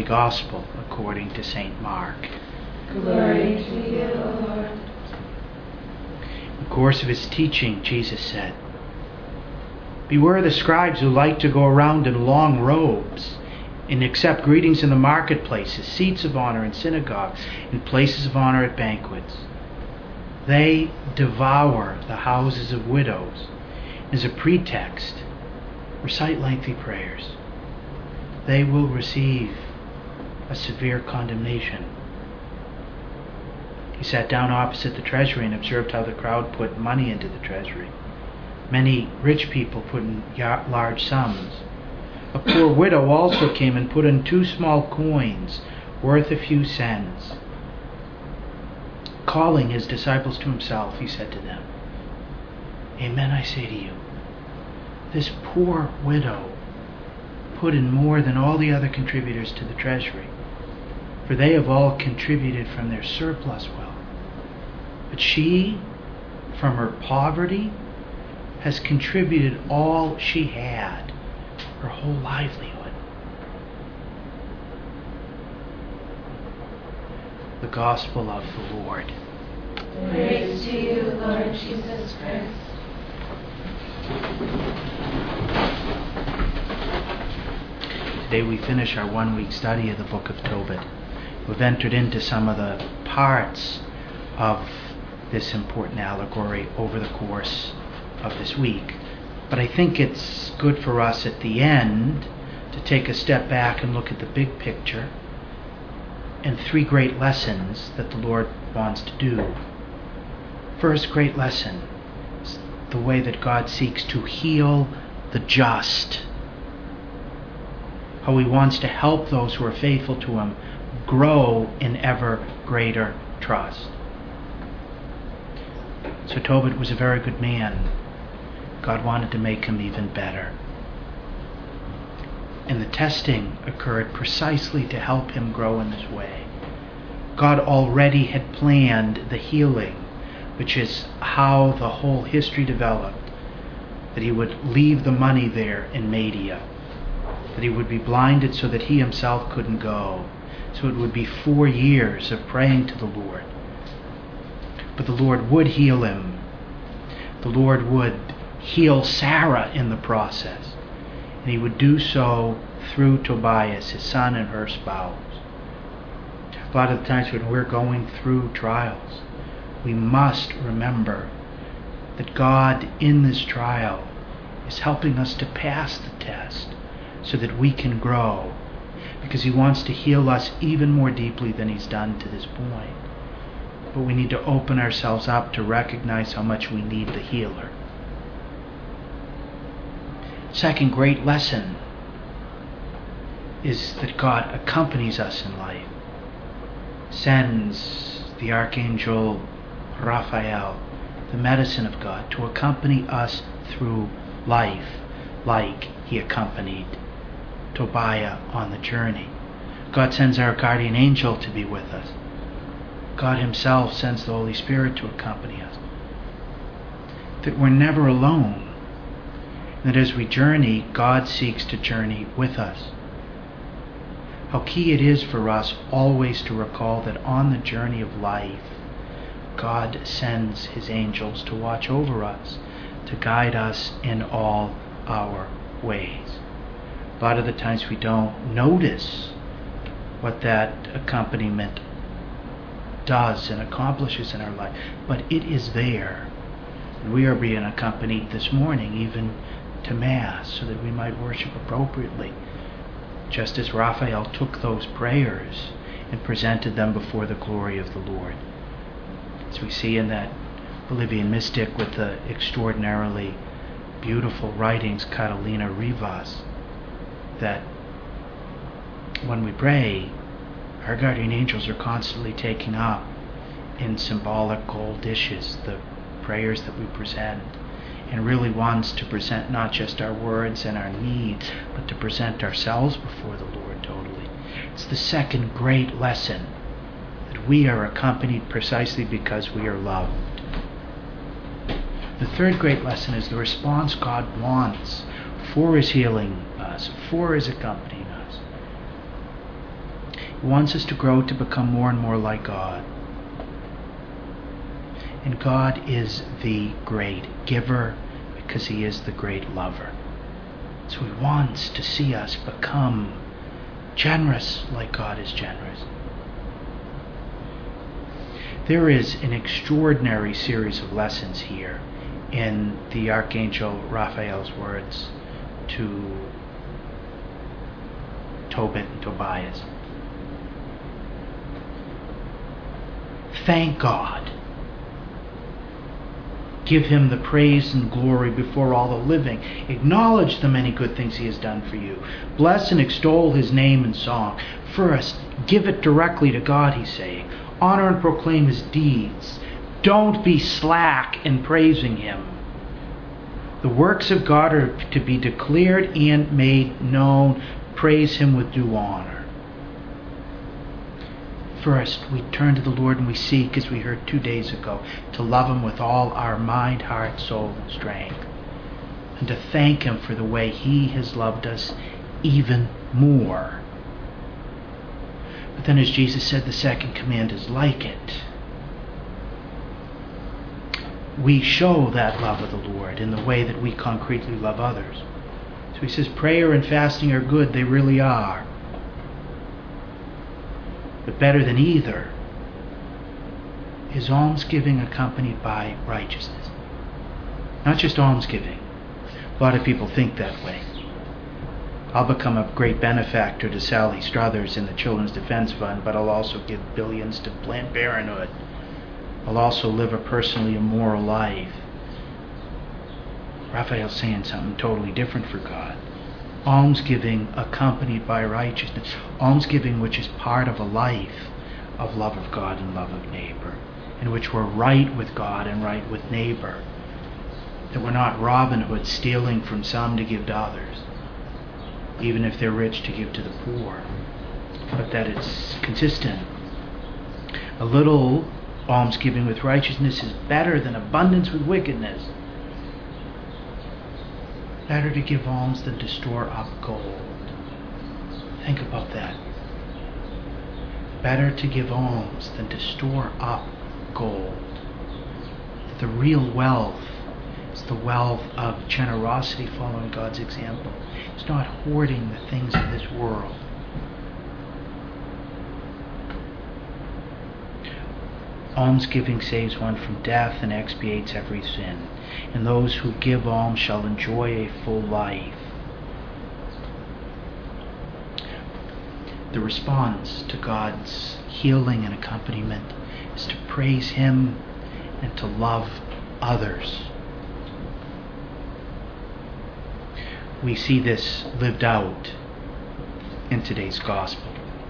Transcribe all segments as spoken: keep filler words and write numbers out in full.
Holy Gospel according to Saint Mark. Glory to you, Lord. In the course of his teaching, Jesus said, "Beware the scribes who like to go around in long robes and accept greetings in the marketplaces, seats of honor in synagogues, and places of honor at banquets. They devour the houses of widows as a pretext, recite lengthy prayers. They will receive a severe condemnation." He sat down opposite the treasury and observed how the crowd put money into the treasury. Many rich people put in large sums. A poor widow also came and put in two small coins worth a few cents. Calling his disciples to himself, he said to them, "Amen, I say to you, this poor widow put in more than all the other contributors to the treasury, for they have all contributed from their surplus wealth. But she, from her poverty, has contributed all she had, her whole livelihood." The Gospel of the Lord. Praise to you, Lord Jesus Christ. Today we finish our one-week study of the book of Tobit. We've entered into some of the parts of this important allegory over the course of this week. But I think it's good for us at the end to take a step back and look at the big picture and three great lessons that the Lord wants to do. First great lesson is the way that God seeks to heal the just. How he wants to help those who are faithful to him grow in ever greater trust. So Tobit was a very good man. God wanted to make him even better. And the testing occurred precisely to help him grow in this way. God already had planned the healing, which is how the whole history developed, that he would leave the money there in Media, that he would be blinded so that he himself couldn't go. So it would be four years of praying to the Lord. But the Lord would heal him. The Lord would heal Sarah in the process. And he would do so through Tobias, his son and her spouse. A lot of the times when we're going through trials, we must remember that God in this trial is helping us to pass the test so that we can grow, because he wants to heal us even more deeply than he's done to this point. But we need to open ourselves up to recognize how much we need the healer. Second great lesson is that God accompanies us in life, sends the archangel Raphael, the medicine of God, to accompany us through life, like he accompanied Tobiah on the journey. God sends our guardian angel to be with us. God himself sends the Holy Spirit to accompany us. That we're never alone. That as we journey, God seeks to journey with us. How key it is for us always to recall that on the journey of life, God sends his angels to watch over us, to guide us in all our ways. A lot of the times we don't notice what that accompaniment does and accomplishes in our life, but it is there. And we are being accompanied this morning even to Mass so that we might worship appropriately, just as Raphael took those prayers and presented them before the glory of the Lord. As we see in that Bolivian mystic with the extraordinarily beautiful writings, Catalina Rivas, that when we pray, our guardian angels are constantly taking up in symbolic gold dishes the prayers that we present, and really wants to present not just our words and our needs, but to present ourselves before the Lord totally. It's the second great lesson, that we are accompanied precisely because we are loved. The third great lesson is the response God wants for his healing us, for his accompanying us. He wants us to grow to become more and more like God. And God is the great giver because He is the great lover. So He wants to see us become generous like God is generous. There is an extraordinary series of lessons here in the Archangel Raphael's words to Tobit and Tobias. Thank God. Give Him the praise and glory before all the living. Acknowledge the many good things He has done for you. Bless and extol His name in song. First, give it directly to God, He's saying. Honor and proclaim His deeds. Don't be slack in praising Him. The works of God are to be declared and made known. Praise Him with due honor. First, we turn to the Lord and we seek, as we heard two days ago, to love Him with all our mind, heart, soul, and strength. And to thank Him for the way He has loved us even more. But then, as Jesus said, the second command is like it. We show that love of the Lord in the way that we concretely love others. So He says prayer and fasting are good. They really are. But better than either is almsgiving accompanied by righteousness. Not just almsgiving. A lot of people think that way. I'll become a great benefactor to Sally Struthers in the Children's Defense Fund, but I'll also give billions to Planned Parenthood. I'll also live a personally immoral life. Raphael's saying something totally different for God. Almsgiving accompanied by righteousness. Almsgiving which is part of a life of love of God and love of neighbor, in which we're right with God and right with neighbor. That we're not Robin Hood stealing from some to give to others, even if they're rich, to give to the poor, but that it's consistent. A little almsgiving with righteousness is better than abundance with wickedness. Better to give alms than to store up gold. Think about that. Better to give alms than to store up gold. The real wealth is the wealth of generosity following God's example. It's not hoarding the things of this world. Almsgiving saves one from death and expiates every sin. And those who give alms shall enjoy a full life. The response to God's healing and accompaniment is to praise Him and to love others. We see this lived out in today's gospel.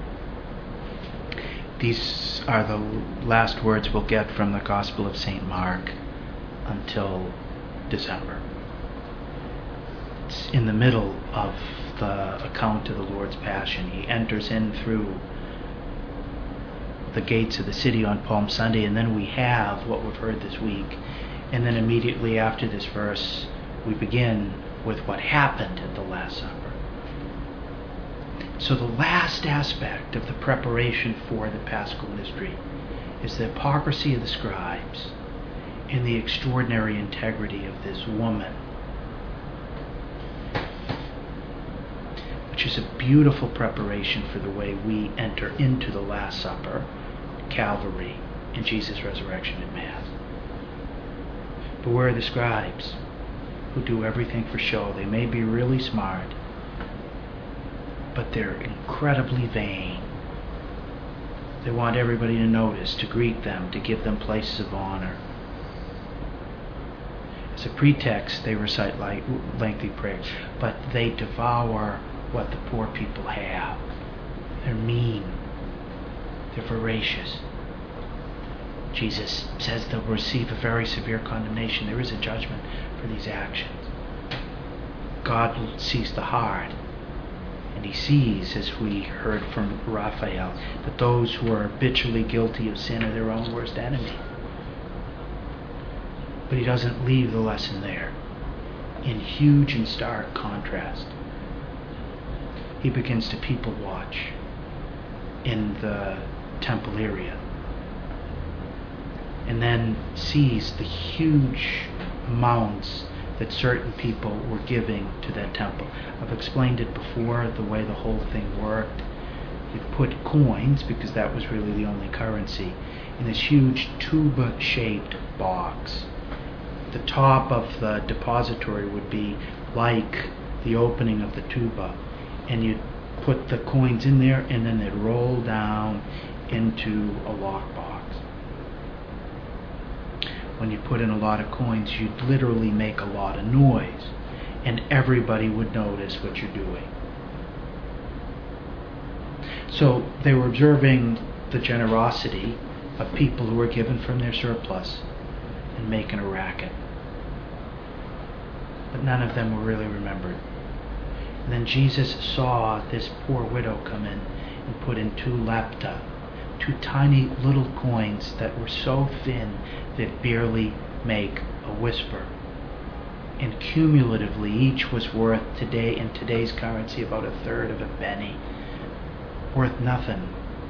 These are the last words we'll get from the Gospel of Saint Mark until December. It's in the middle of the account of the Lord's Passion. He enters in through the gates of the city on Palm Sunday, and then we have what we've heard this week. And then immediately after this verse, we begin with what happened at the Last Supper. So the last aspect of the preparation for the Paschal mystery is the hypocrisy of the scribes and the extraordinary integrity of this woman, which is a beautiful preparation for the way we enter into the Last Supper, Calvary, and Jesus' resurrection in Mass. Beware of the scribes who do everything for show. They may be really smart, but they're incredibly vain. They want everybody to notice, to greet them, to give them places of honor. As a pretext, they recite like lengthy prayers, but they devour what the poor people have. They're mean. They're voracious. Jesus says they'll receive a very severe condemnation. There is a judgment for these actions. God sees the heart. And He sees, as we heard from Raphael, that those who are habitually guilty of sin are their own worst enemy. But He doesn't leave the lesson there. In huge and stark contrast, He begins to people watch. in the temple area, and then sees the huge amounts that certain people were giving to that temple. I've explained it before, the way the whole thing worked. You'd put coins, because that was really the only currency, in this huge tuba-shaped box. The top of the depository would be like the opening of the tuba, and you'd put the coins in there, and then they'd roll down into a lockbox. When you put in a lot of coins, you'd literally make a lot of noise, and everybody would notice what you're doing. So they were observing the generosity of people who were given from their surplus and making a racket. But none of them were really remembered. And then Jesus saw this poor widow come in and put in two lepta, two tiny little coins that were so thin that barely make a whisper. And cumulatively, each was worth today, in today's currency, about a third of a penny. Worth nothing.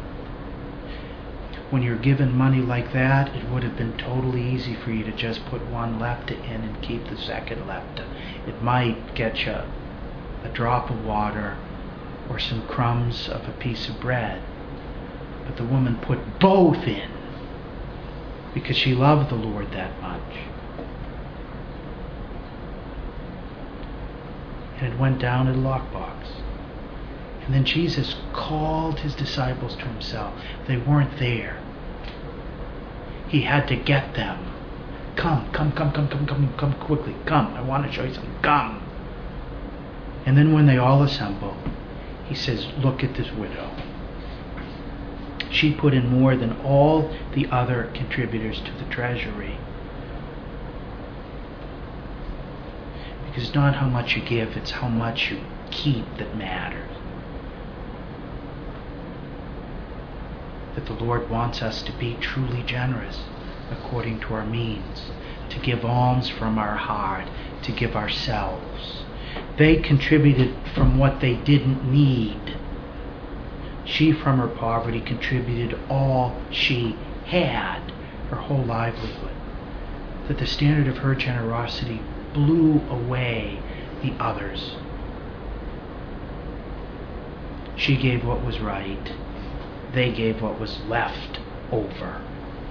When you're given money like that, it would have been totally easy for you to just put one lepta in and keep the second lepta. It might get you a drop of water or some crumbs of a piece of bread. But the woman put both in because she loved the Lord that much. And it went down in a lockbox. And then Jesus called his disciples to himself. They weren't there. He had to get them. Come, come, come, come, come, come, come quickly. Come, I want to show you something. Come. And then when they all assemble, he says, look at this widow. She put in more than all the other contributors to the treasury. Because it's not how much you give, it's how much you keep that matters. That the Lord wants us to be truly generous according to our means, to give alms from our heart, to give ourselves. They contributed from what they didn't need. She, from her poverty, contributed all she had, her whole livelihood. That the standard of her generosity blew away the others. She gave what was right. They gave what was left over.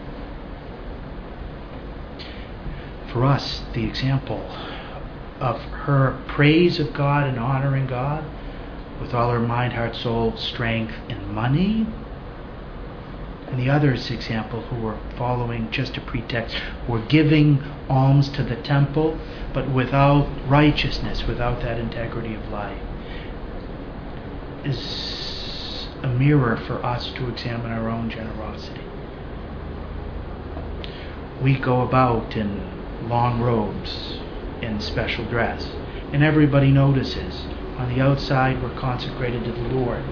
For us, the example of her praise of God and honoring God with all her mind, heart, soul, strength, and money. And the others, example, who were following just a pretext, were giving alms to the temple, but without righteousness, without that integrity of life, is a mirror for us to examine our own generosity. We go about in long robes and special dress, and everybody notices. On the outside, we're consecrated to the Lord.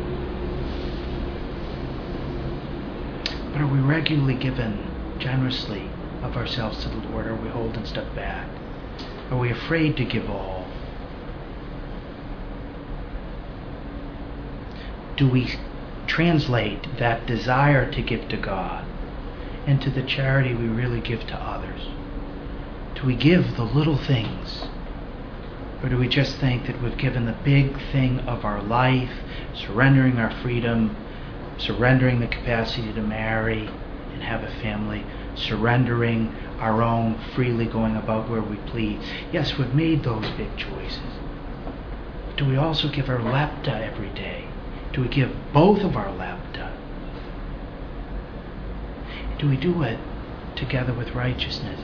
But are we regularly given generously of ourselves to the Lord? Or are we holding stuff back? Are we afraid to give all? Do we translate that desire to give to God into the charity we really give to others? Do we give the little things? Or do we just think that we've given the big thing of our life, surrendering our freedom, surrendering the capacity to marry and have a family, surrendering our own freely going about where we please? Yes, we've made those big choices. But do we also give our lepta every day? Do we give both of our lepta? Do we do it together with righteousness?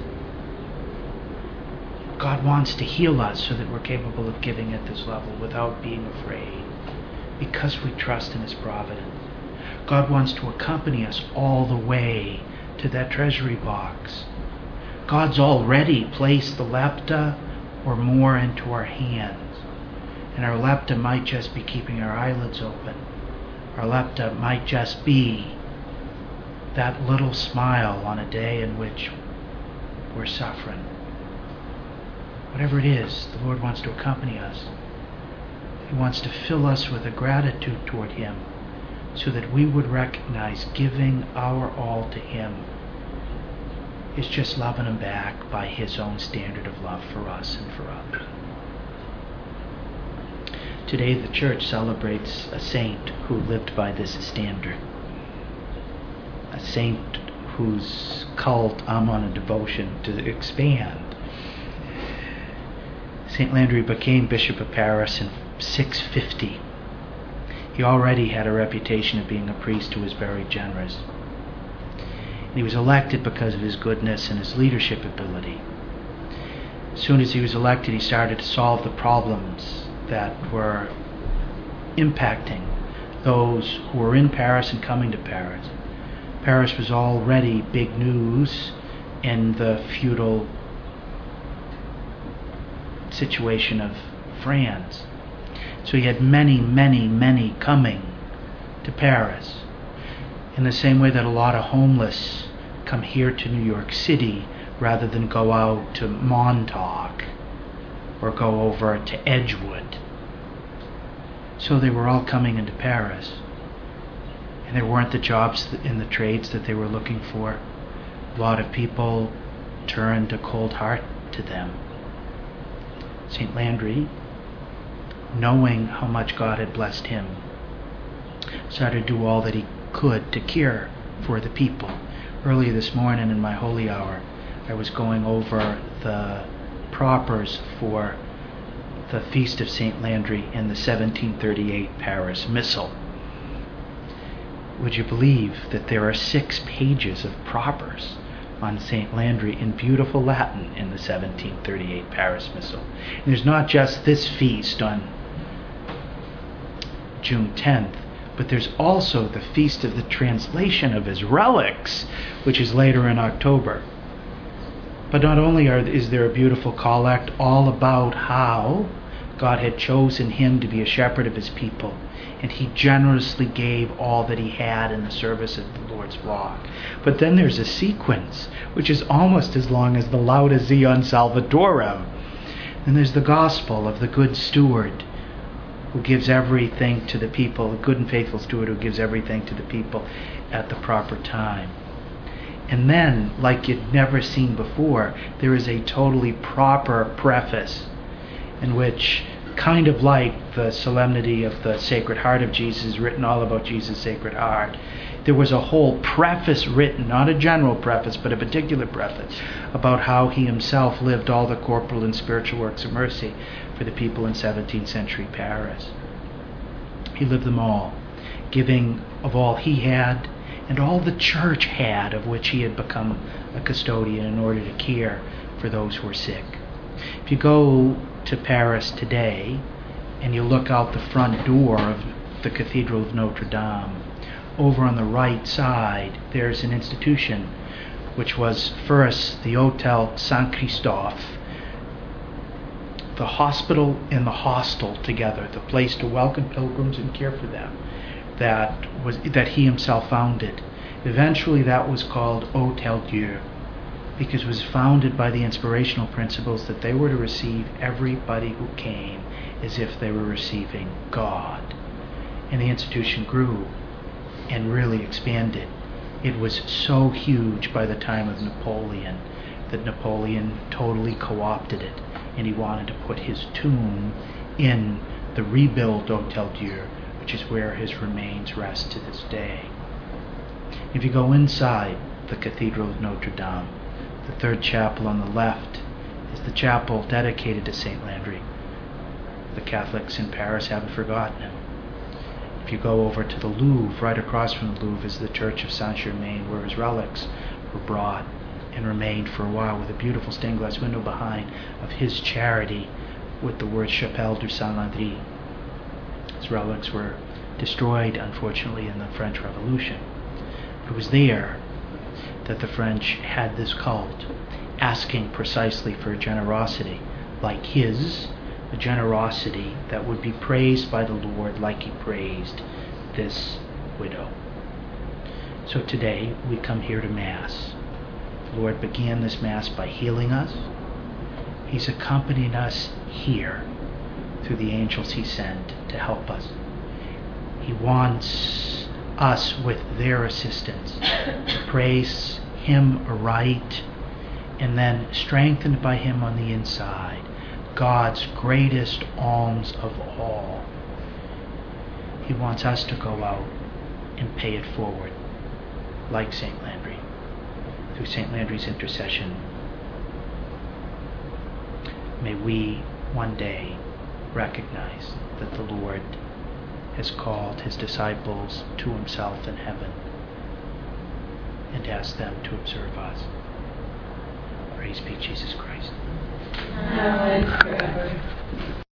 God wants to heal us so that we're capable of giving at this level without being afraid, because we trust in his providence. God wants to accompany us all the way to that treasury box. God's already placed the lepta or more into our hands. And our lepta might just be keeping our eyelids open. Our lepta might just be that little smile on a day in which we're suffering. Whatever it is, the Lord wants to accompany us. He wants to fill us with a gratitude toward him so that we would recognize giving our all to Him is just loving Him back by His own standard of love for us and for others. Today the church celebrates a saint who lived by this standard. A saint whose cult I'm on a devotion to expand. Saint Landry became Bishop of Paris in six fifty. He already had a reputation of being a priest who was very generous. And he was elected because of his goodness and his leadership ability. As soon as he was elected, he started to solve the problems that were impacting those who were in Paris and coming to Paris. Paris was already big news in the feudal situation of France. So he had many, many, many coming to Paris. In the same way that a lot of homeless come here to New York City rather than go out to Montauk or go over to Edgewood. So they were all coming into Paris. And there weren't the jobs in the trades that they were looking for. A lot of people turned a cold heart to them. Saint Landry, knowing how much God had blessed him, started to do all that he could to care for the people. Early this morning in my holy hour, I was going over the propers for the feast of Saint Landry in the seventeen thirty-eight Paris Missal. Would you believe that there are six pages of propers on Saint Landry in beautiful Latin in the seventeen thirty-eight Paris Missal? And there's not just this feast on June tenth, but there's also the feast of the translation of his relics, which is later in October. But not only are, is there a beautiful collect all about how God had chosen him to be a shepherd of his people, and he generously gave all that he had in the service of the Lord's flock. But then there's a sequence which is almost as long as the Lauda Zion Salvatorem. And there's the gospel of the good steward who gives everything to the people, a good and faithful steward who gives everything to the people at the proper time. And then, like you'd never seen before, there is a totally proper preface in which, kind of like the solemnity of the Sacred Heart of Jesus, written all about Jesus' Sacred Heart, there was a whole preface written, not a general preface, but a particular preface, about how he himself lived all the corporal and spiritual works of mercy for the people in seventeenth century Paris. He lived them all, giving of all he had and all the church had, of which he had become a custodian in order to care for those who were sick. If you go to Paris today and you look out the front door of the Cathedral of Notre Dame, over on the right side there's an institution which was first the Hotel Saint Christophe, the hospital and the hostel together, the place to welcome pilgrims and care for them, that was that he himself founded. Eventually that was called Hotel Dieu, because it was founded by the inspirational principles that they were to receive everybody who came as if they were receiving God. And the institution grew and really expanded. It was so huge by the time of Napoleon that Napoleon totally co-opted it, and he wanted to put his tomb in the rebuilt Hotel Dieu, which is where his remains rest to this day. If you go inside the Cathedral of Notre Dame, the third chapel on the left is the chapel dedicated to Saint Landry. The Catholics in Paris haven't forgotten him. If you go over to the Louvre, right across from the Louvre is the Church of Saint-Germain, where his relics were brought and remained for a while, with a beautiful stained glass window behind of his charity with the word Chapelle du Saint Landry. His relics were destroyed, unfortunately, in the French Revolution. It was there that the French had this cult, asking precisely for a generosity like his, a generosity that would be praised by the Lord like he praised this widow. So today we come here to Mass. The Lord began this Mass by healing us. He's accompanying us here through the angels he sent to help us. He wants us with their assistance, praise Him aright, and then strengthened by Him on the inside, God's greatest alms of all. He wants us to go out and pay it forward, like Saint Landry, through Saint Landry's intercession. May we one day recognize that the Lord has called His disciples to Himself in heaven and ask them to observe us. Praise be Jesus Christ. Now and forever.